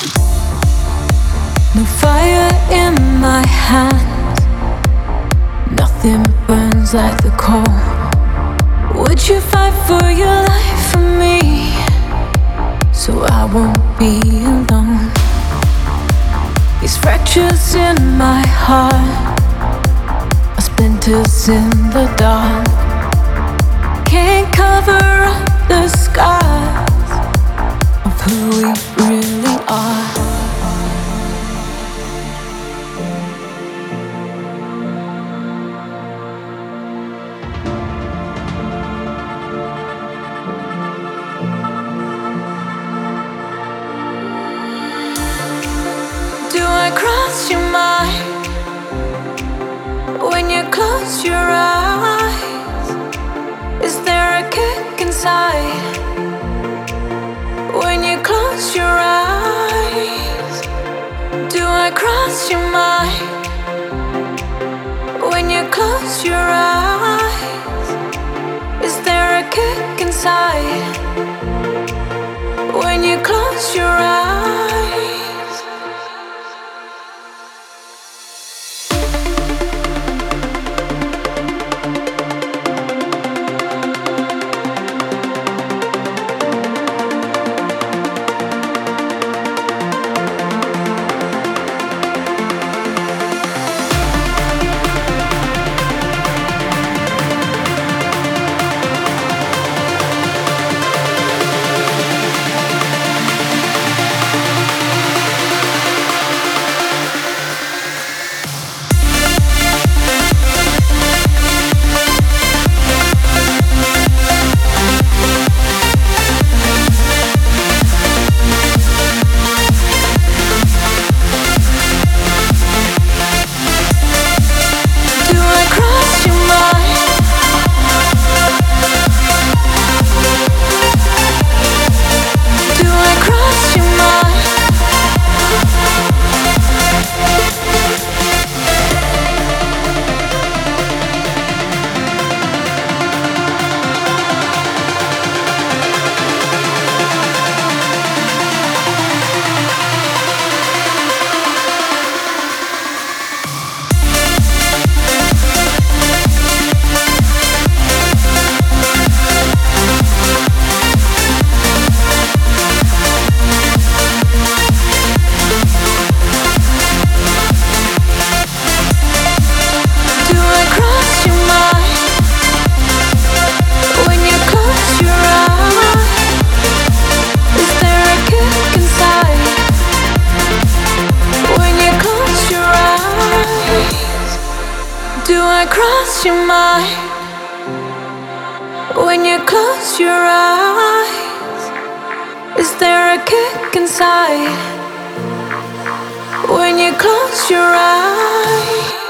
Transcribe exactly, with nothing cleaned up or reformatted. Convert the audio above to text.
No fire in my hands, nothing burns like the coal. Would you fight for your life for me, so I won't be alone? These fractures in my heart are splinters in the dark. Can't cover up the scars of who we really are. Do I cross your mind when you close your eyes? Is there a kick inside when you close your eyes? Do I cross your mind when you close your eyes? Is there a kick inside when you close your eyes? Do I cross your mind when you close your eyes? Is there a kick inside when you close your eyes?